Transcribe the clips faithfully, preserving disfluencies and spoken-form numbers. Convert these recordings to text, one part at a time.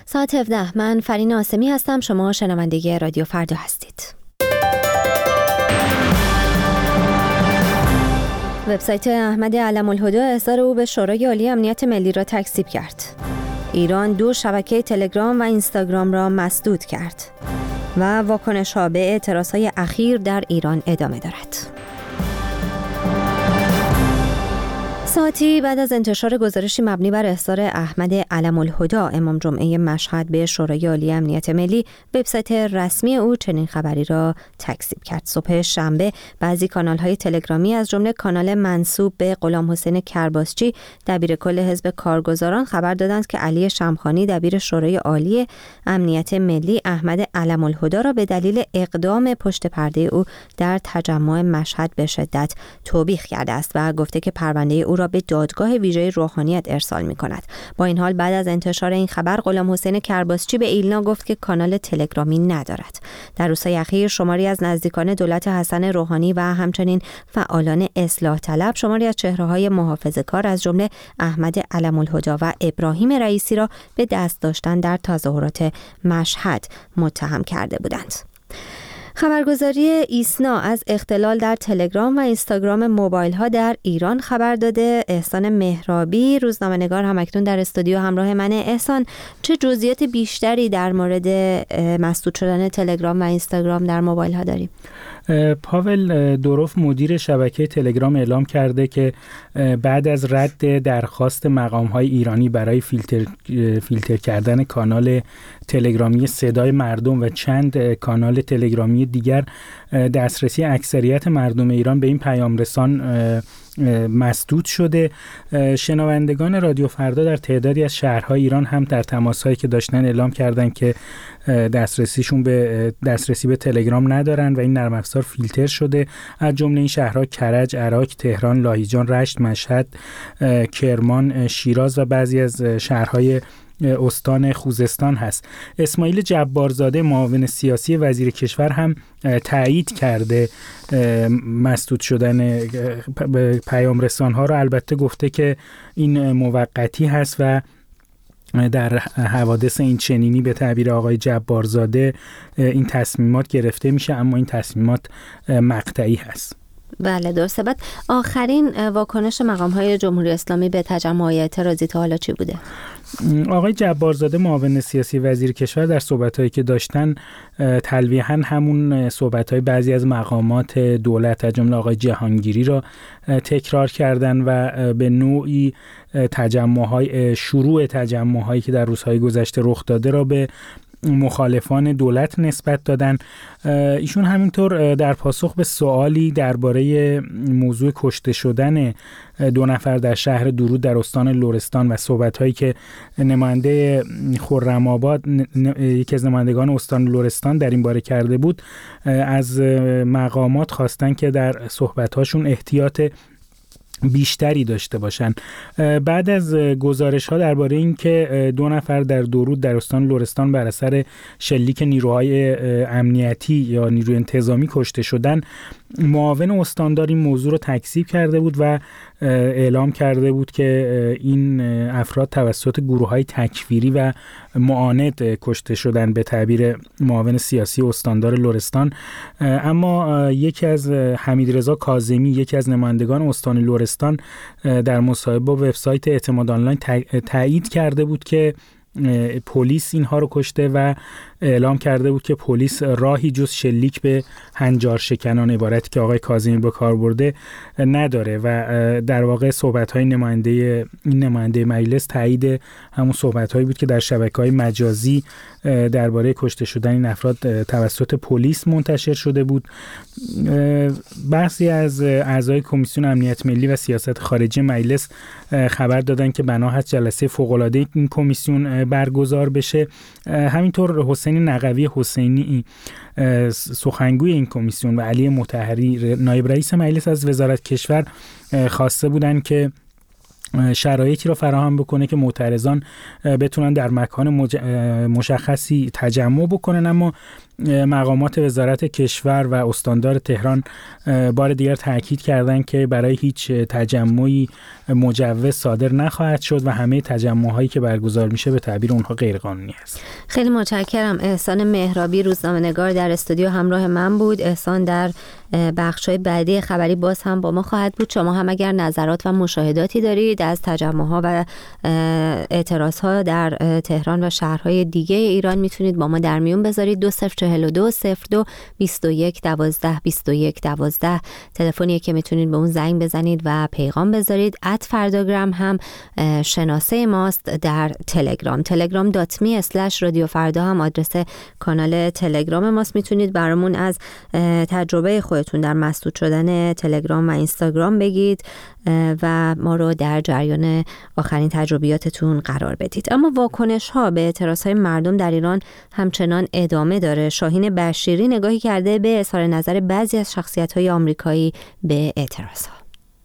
ساعت هفده. من فرین آسمی هستم. شما شنونده رادیو فردا هستید. وبسایت احمد علم‌الهدی احضار او به شورای عالی امنیت ملی را تکذیب کرد. ایران دو شبکه تلگرام و اینستاگرام را مسدود کرد و واکنش‌ها به اعتراض‌های اخیر در ایران ادامه دارد. ساعتی بعد از انتشار گزارشی مبنی بر احضار احمد علم‌الهدی امام جمعه مشهد به شورای عالی امنیت ملی، وبسایت رسمی او چنین خبری را تکذیب کرد. صبح شنبه بعضی کانال‌های تلگرامی از جمله کانال منسوب به غلام حسین کرباسچی دبیر کل حزب کارگزاران خبر دادند که علی شمخانی دبیر شورای عالی امنیت ملی احمد علم‌الهدی را به دلیل اقدام پشت پرده او در تجمع مشهد به شدت توبیخ کرده است و گفته که پرونده او را به دادگاه ویژه روحانیت ارسال می کند. با این حال بعد از انتشار این خبر غلام حسین کرباسچی به ایلنا گفت که کانال تلگرامی ندارد. در روزهای اخیر شماری از نزدیکان دولت حسن روحانی و همچنین فعالان اصلاح طلب شماری از چهره‌های محافظه‌کار از جمله احمد علم‌الهدی و ابراهیم رئیسی را به دست داشتن در تظاهرات مشهد متهم کرده بودند. خبرگزاری ایسنا از اختلال در تلگرام و اینستاگرام موبایل ها در ایران خبر داده. احسان مهرابی روزنامه‌نگار هم اکنون در استودیو همراه منه. احسان، چه جزئیات بیشتری در مورد مسدود شدن تلگرام و اینستاگرام در موبایل ها داریم؟ پاول دوروف مدیر شبکه تلگرام اعلام کرده که بعد از رد درخواست مقام‌های ایرانی برای فیلتر فیلتر کردن کانال تلگرامی صدای مردم و چند کانال تلگرامی دیگر، دسترسی اکثریت مردم ایران به این پیام رسان مسدود شده. شنوندگان رادیو فردا در تعدادی از شهرهای ایران هم در تماس‌هایی که داشتن اعلام کردن که دسترسیشون به دسترسی به تلگرام ندارن و این نرم افزار فیلتر شده. از جمله این شهرها کرج، عراق، تهران، لاهیجان، رشت، مشهد، کرمان، شیراز و بعضی از شهرهای استان خوزستان هست. اسماعیل جبارزاده معاون سیاسی وزیر کشور هم تایید کرده مسدود شدن پیام رسان‌ها را. البته گفته که این موقتی هست و در حوادث این چنینی به تعبیر آقای جبارزاده این تصمیمات گرفته میشه، اما این تصمیمات مقطعی هست. بله درسته. بعد آخرین واکنش مقام‌های جمهوری اسلامی به تجمع‌های اعتراضی تا حالا چی بوده؟ آقای جبارزاده معاون سیاسی وزیر کشور در صحبت‌هایی که داشتن تلویحاً همون صحبت‌های بعضی از مقامات دولت از جمله آقای جهانگیری را تکرار کردن و به نوعی تجمع‌های شروع تجمع‌هایی که در روزهای گذشته رخ داده را به مخالفان دولت نسبت دادن. ایشون همینطور در پاسخ به سوالی درباره موضوع کشته شدن دو نفر در شهر درود در استان لرستان و صحبت‌هایی که نماینده خرم‌آباد یکی از نمایندگان استان لرستان در این باره کرده بود، از مقامات خواستن که در صحبت‌هاشون احتیاط بیشتری داشته باشن. بعد از گزارش‌ها درباره این که دو نفر در درود در استان لرستان بر اثر شلیک نیروهای امنیتی یا نیروی انتظامی کشته شدن، معاون استاندار این موضوع رو تکذیب کرده بود و اعلام کرده بود که این افراد توسط گروه‌های تکفیری و معاند کشته شدن به تعبیر معاون سیاسی استاندار لرستان. اما یکی از حمیدرضا کاظمی، یکی از نمایندگان استان لرستان، در مصاحبه با وبسایت اعتماد آنلاین تایید کرده بود که پلیس اینها رو کشته و اعلام کرده بود که پلیس راهی جز شلیک به هنجار شکنان عبارتی که آقای کاظمی به کار برده نداره و در واقع صحبت‌های نماینده این نماینده مجلس تایید همون صحبت‌هایی بود که در شبکه‌های مجازی درباره کشته شدن این افراد توسط پلیس منتشر شده بود. بعضی از اعضای کمیسیون امنیت ملی و سیاست خارجی مجلس خبر دادن که بنا هست جلسه فوق‌العاده این کمیسیون برگزار بشه. همینطور حسین نقوی حسینی سخنگوی این کمیسیون و علی مطهری نایب رئیس مجلس از وزارت کشور خواسته بودن که شرایطی را فراهم بکنه که معترضان بتونن در مکان مج... مشخصی تجمع بکنن، اما مقامات وزارت کشور و استاندار تهران بار دیگر تاکید کردند که برای هیچ تجمعی مجوز صادر نخواهد شد و همه تجمع‌هایی که برگزار میشه به تعبیر اونها غیرقانونی است. خیلی متشکرم. احسان مهرابی روزنامه‌نگار در استودیو همراه من بود. احسان در بخش‌های بعدی خبری باز هم با ما خواهد بود. شما هم اگر نظرات و مشاهداتی دارید از تجمع‌ها و اعتراض‌ها در تهران و شهرهای دیگه ایران میتونید با ما در میون بذارید. دو صفر چهل و دو صفر دو بیست و یک دوازده بیست و یک دوازده تلفنیه که میتونید به اون زنگ بزنید و پیغام بذارید. ات فرداگرام هم شناسه ماست در تلگرام. تلگرام دات می اسلش رادیو فردا هم آدرس کانال تلگرام ماست. میتونید برامون از تجربه خودتون در مسدود شدن تلگرام و اینستاگرام بگید و ما رو در جریان آخرین تجربیاتتون قرار بدید. اما واکنش ها به اعتراض های مردم در ایران همچنان ادامه داره. شاهین بشیری نگاهی کرده به اظهار نظر بعضی از شخصیت های آمریکایی به اعتراض ها.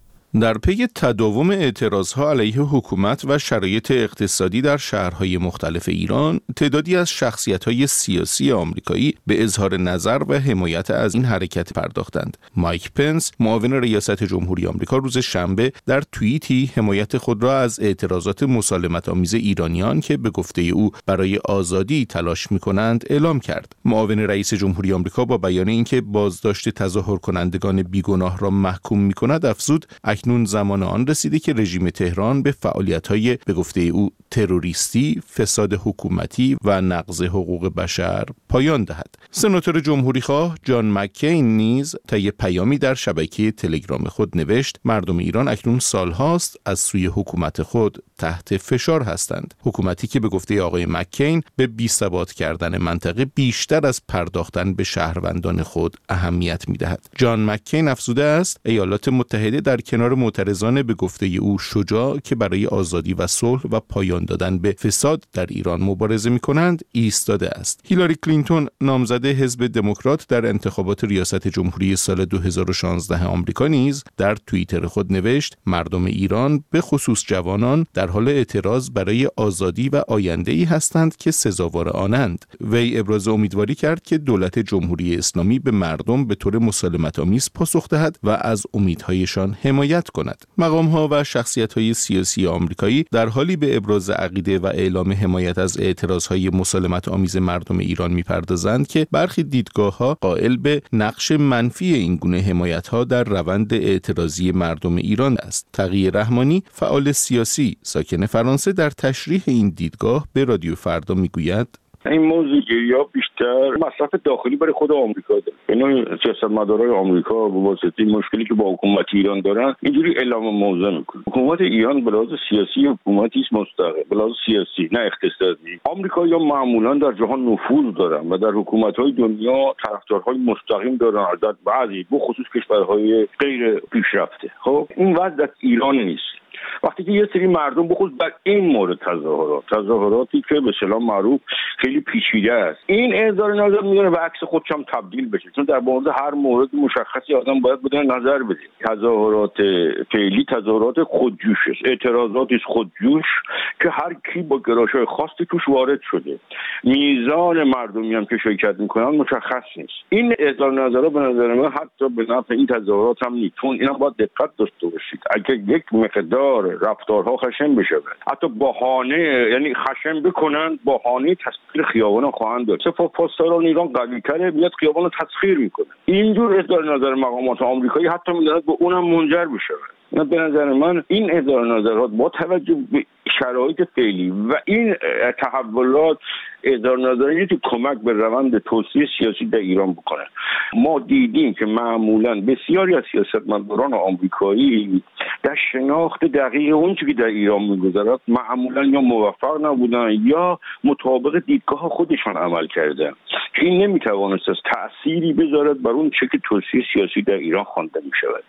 در پی تداوم اعتراضها علیه حکومت و شرایط اقتصادی در شهرهای مختلف ایران، تعدادی از شخصیت‌های سیاسی آمریکایی به اظهار نظر و حمایت از این حرکت پرداختند. مایک پنس، معاون ریاست جمهوری آمریکا، روز شنبه در توییتی حمایت خود را از اعتراضات مسالمت‌آمیز ایرانیان که به گفته او برای آزادی تلاش می‌کنند اعلام کرد. معاون رئیس جمهوری آمریکا با بیان اینکه بازداشت تظاهر کنندگان بیگناه را محکوم می‌کند افزود: اکنون زمان آن رسیده که رژیم تهران به فعالیت‌های به گفته او تروریستی، فساد حکومتی و نقض حقوق بشر پایان دهد. سناتور جمهوریخواه جان مککین نیز طی پیامی در شبکه تلگرام خود نوشت: مردم ایران اکنون سالهاست از سوی حکومت خود تحت فشار هستند. حکومتی که به گفته آقای مککین به بی‌ثبات کردن منطقه بیشتر از پرداختن به شهروندان خود اهمیت می‌دهد. جان مککین افزوده است: ایالات متحده در کنار معترضان به گفته او شجاع که برای آزادی و صلح و پایان دادن به فساد در ایران مبارزه می‌کنند ایستاده است. هیلاری کلینتون، نامزد حزب دموکرات در انتخابات ریاست جمهوری سال دو هزار و شانزده آمریکا، نیز در توییتر خود نوشت: مردم ایران به خصوص جوانان در حال اعتراض برای آزادی و آینده‌ای هستند که سزاوار آنند. وی ابراز امیدواری کرد که دولت جمهوری اسلامی به مردم به طور مسالمت‌آمیز پاسخ دهد و از امیدهایشان حمایت کند. مقام‌ها و شخصیت‌های سیاسی آمریکایی در حالی به ابراز عقیده و اعلام حمایت از اعتراض‌های مسالمت‌آمیز مردم ایران می‌پردازند که برخی دیدگاه‌ها قائل به نقش منفی این گونه حمایت‌ها در روند اعتراضی مردم ایران است. تقی رحمانی، فعال سیاسی ساکن فرانسه، در تشریح این دیدگاه به رادیو فردا می‌گوید: این موضوع گیریا بیشتر مصرف داخلی برای خود آمریکا داره. اینا سیاستمدارای آمریکا به واسطه مشکلی که با حکومت ایران دارن اینجوری اعلام موضع میکنه. حکومت ایران به لحاظ سیاسی حکومتی است مستقل، به لحاظ سیاسی نه اقتصادی. آمریکایی‌ها معمولا در جهان نفوذ دارن و در حکومت‌های دنیا طرفدارهای مستقیم دارن، در بعضی به خصوص کشورهای غیر پیشرفته. خب این وضع در ایران نیست. وقتی که یه سری مردم بخود بر این مورد تظاهرات تظاهراتی که به اصطلاح معروف خیلی پیچیده است، این اظهار نظر میونه و عکس خودش هم تبدیل بشه، چون در مورد هر مورد مشخصی آدم باید بده نظر بده. تظاهرات فعلی تظاهرات خودجوش است، اعتراضاتی خودجوش که هر کی با گرایش‌های خاصی توش وارد شده. میزان مردمی هم که شرکت میکنن مشخص نیست. این اظهار نظرها به نظر من حتی به نفع این تظاهرات هم نیست، چون اینا باید دقت داشته باشید. اگه یک مقدار رفتارها خشن بشه، حتی بهانه یعنی خشن بکنن، بهانه تسخیر خیابان خواهند داد. سپاه پاسداران ایران قوی‌تره، میاد خیابان رو تسخیر میکنه. اینجور اظهار نظر مقامات آمریکایی حتی میداند به اونم منجر بشه. نه، به نظر من این اظهار نظرات با توجه به شرایط فعلی و این تحولات اظهار نظری که کمک به روند توسعه سیاسی در ایران بکنه. ما دیدیم که معمولاً بسیاری از سیاستمداران آمریکایی در شناخت دقیق اون چیزی که در ایران می‌گذرد معمولاً یا موفق نبودن یا مطابق دیدگاه خودشان عمل کردن که این نمی‌توانست تأثیری بذارد بر اون چیزی که توسعه سیاسی در ایران خوانده می‌شود.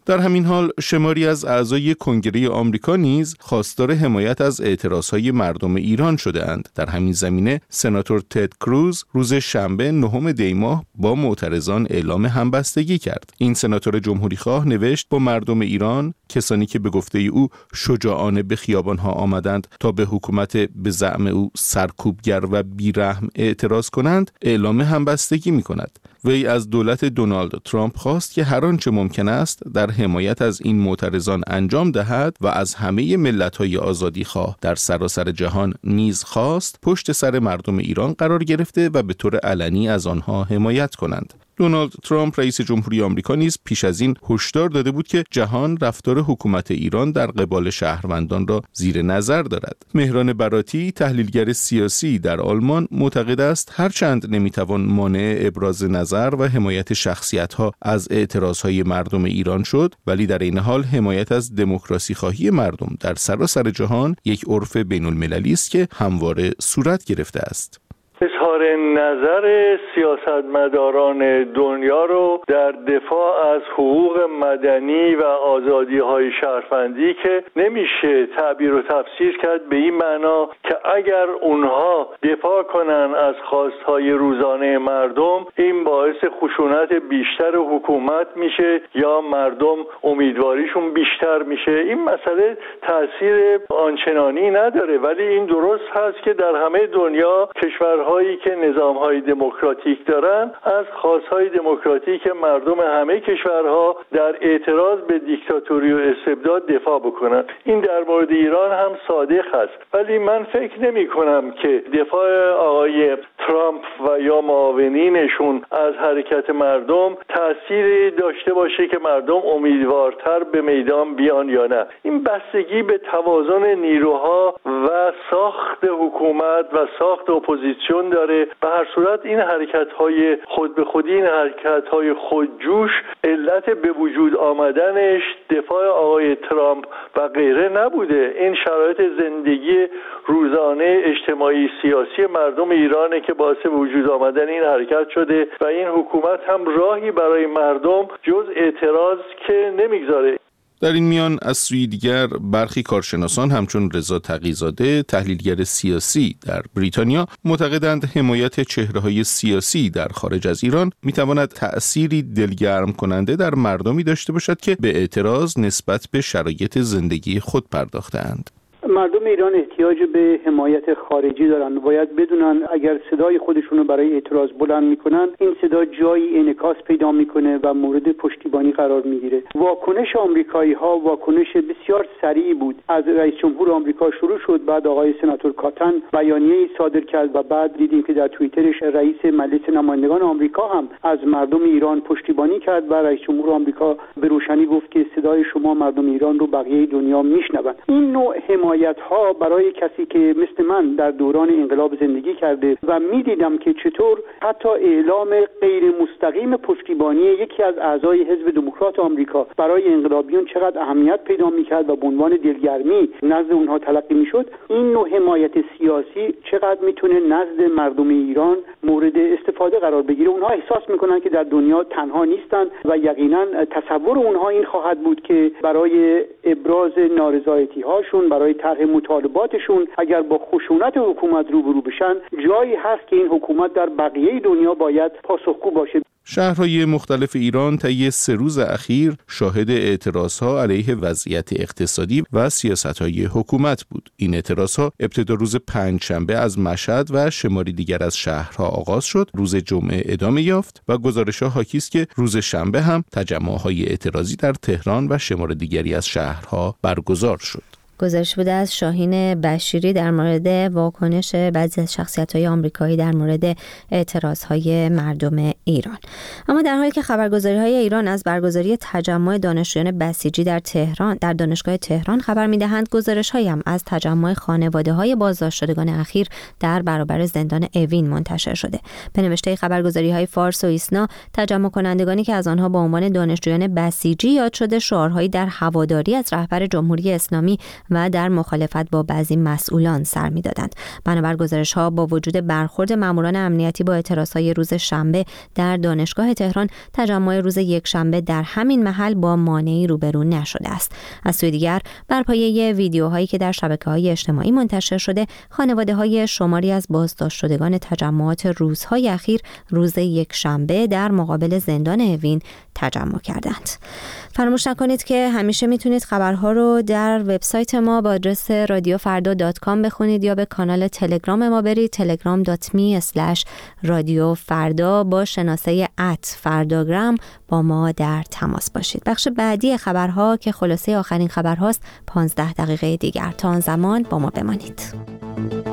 در همین حال شماری از اعضای کنگره آمریکا نیز خواستار حمایت از اعتراضهای مردم ایران شده اند. در همین زمینه سناتور تد کروز روز شنبه نهم دی ماه با معترضان اعلام همبستگی کرد. این سناتور جمهوریخواه نوشت با مردم ایران، کسانی که به گفته او شجاعانه به خیابانها آمدند تا به حکومت به زعم او سرکوبگر و بیرحم اعتراض کنند، اعلام همبستگی می‌کند. وی از دولت دونالد ترامپ خواست که هر آنچه ممکن است در حمایت از این معترضان انجام دهد و از همه ملت‌های آزادیخواه در سراسر جهان نیز خواست پشت سر مردم ایران قرار گرفته و به طور علنی از آنها حمایت کنند. دونالد ترامپ رئیس جمهوری آمریکا نیز پیش از این هشدار داده بود که جهان رفتار حکومت ایران در قبال شهروندان را زیر نظر دارد. مهران براتی، تحلیلگر سیاسی در آلمان، معتقد است هرچند نمیتوان مانع ابراز نظر و حمایت شخصیت‌ها از اعتراضهای مردم ایران شد، ولی در این حال حمایت از دموکراسی خواهی مردم در سراسر جهان یک عرف بین‌المللی است که همواره صورت گرفته است. اظهار نظر سیاستمداران دنیا رو در دفاع از حقوق مدنی و آزادی‌های شهروندی که نمیشه تعبیر و تفسیر کرد به این معنا که اگر اونها دفاع کنن از خواستهای روزانه مردم این باعث خشونت بیشتر حکومت میشه یا مردم امیدواریشون بیشتر میشه. این مسئله تأثیر آنچنانی نداره، ولی این درست هست که در همه دنیا کشورها هایی که نظام‌های دموکراتیک دارن از خواست‌های دموکراتیک مردم همه کشورها در اعتراض به دیکتاتوری و استبداد دفاع بکنن. این در مورد ایران هم صادق است، ولی من فکر نمی‌کنم که دفاع آقای ترامپ و یا معاونینشون از حرکت مردم تأثیری داشته باشه که مردم امیدوارتر به میدان بیان یا نه. این بستگی به توازن نیروها و ساخت حکومت و ساخت اپوزیسیون داره. به هر صورت این حرکت‌های خود به خودی، این حرکت‌های خودجوش علت به وجود آمدنش دفاع آقای ترامپ و غیره نبوده. این شرایط زندگی روزانه اجتماعی سیاسی مردم ایرانه که باعث به وجود آمدن این حرکت شده و این حکومت هم راهی برای مردم جز اعتراض که نمیگذاره. در این میان از سوی دیگر برخی کارشناسان همچون رضا تقی‌زاده، تحلیلگر سیاسی در بریتانیا، معتقدند حمایت چهره‌های سیاسی در خارج از ایران می‌تواند تأثیری دلگرم کننده در مردمی داشته باشد که به اعتراض نسبت به شرایط زندگی خود پرداخته‌اند. مردم ایران احتیاج به حمایت خارجی دارن. باید بدونن اگر صدای خودشون رو برای اعتراض بلند میکنن، این صدا جایی انعکاس پیدا میکنه و مورد پشتیبانی قرار میگیره. واکنش آمریکایی ها واکنش بسیار سریع بود. از رئیس جمهور آمریکا شروع شد، بعد آقای سناتور کاتن بیانیه‌ای صادر کرد و بعد دیدیم که در توییترش رئیس مجلس نمایندگان آمریکا هم از مردم ایران پشتیبانی کرد و رئیس جمهور آمریکا به روشنی گفت که صدای شما مردم ایران رو بقیه دنیا میشنون. این نوع حمایت ها برای کسی که مثل من در دوران انقلاب زندگی کرده و میدیدم که چطور حتی اعلام غیر مستقیم پشتیبانی یکی از اعضای حزب دموکرات آمریکا برای انقلابیون چقدر اهمیت پیدا میکرد و به عنوان دلگرمی نزد اونها تلقی میشد، این نوع حمایت سیاسی چقدر میتونه نزد مردم ایران مورد استفاده قرار بگیره. اونها احساس میکنن که در دنیا تنها نیستن و یقینا تصور اونها این خواهد بود که برای ابراز نارضایتی هاشون، برای طرح مطالباتشون اگر با خشونت حکومت روبرو بشن، جایی هست که این حکومت در بقیه دنیا باید پاسخگو باشه. شهرهای مختلف ایران طی سه روز اخیر شاهد اعتراضها علیه وضعیت اقتصادی و سیاستهای حکومت بود. این اعتراضها ابتدا روز پنجشنبه از مشهد و شماری دیگر از شهرها آغاز شد، روز جمعه ادامه یافت و گزارش‌ها حاکی است که روز شنبه هم تجمع‌های اعتراضی در تهران و شمار دیگری از شهرها برگزار شد. گزارش بوده از شاهین بشیری در مورد واکنش بعضی از شخصیت‌های آمریکایی در مورد اعتراض‌های مردم ایران. اما در حالی که خبرگزاری‌های ایران از برگزاری تجمع دانشجویان بسیجی در تهران در دانشگاه تهران خبر می‌دهند، گزارش‌هایی هم از تجمع خانواده‌های بازداشت شدگان اخیر در برابر زندان اوین منتشر شده. به نوشته خبرگزاری‌های فارس و ایسنا، تجمع کنندگانی که از آنها با عنوان دانشجویان بسیجی یاد شده، شعارهایی در هواداری از رهبر جمهوری اسلامی و در مخالفت با بعضی مسئولان سر می‌دادند. بنابر گزارش‌ها با وجود برخورد ماموران امنیتی با اعتراضهای روز شنبه در دانشگاه تهران، تجمع روز یکشنبه در همین محل با مانعی روبرو نشده است. از سوی دیگر بر پایه ویدیوهایی که در شبکه‌های اجتماعی منتشر شده، خانواده‌های شماری از بازداشت شدگان تجمعات روزهای اخیر روز یکشنبه در مقابل زندان اوین تجمع کردند. فراموش نکنید که همیشه میتونید خبرها رو در وبسایت ما با آدرس رادیو فردا دات کام بخونید یا به کانال تلگرام ما برید تلگرام دات می اسلش رادیو فردا با شناسه ات فرداگرام با ما در تماس باشید. بخش بعدی خبرها که خلاصه آخرین خبرهاست پانزده دقیقه دیگر. تا آن زمان با ما بمانید.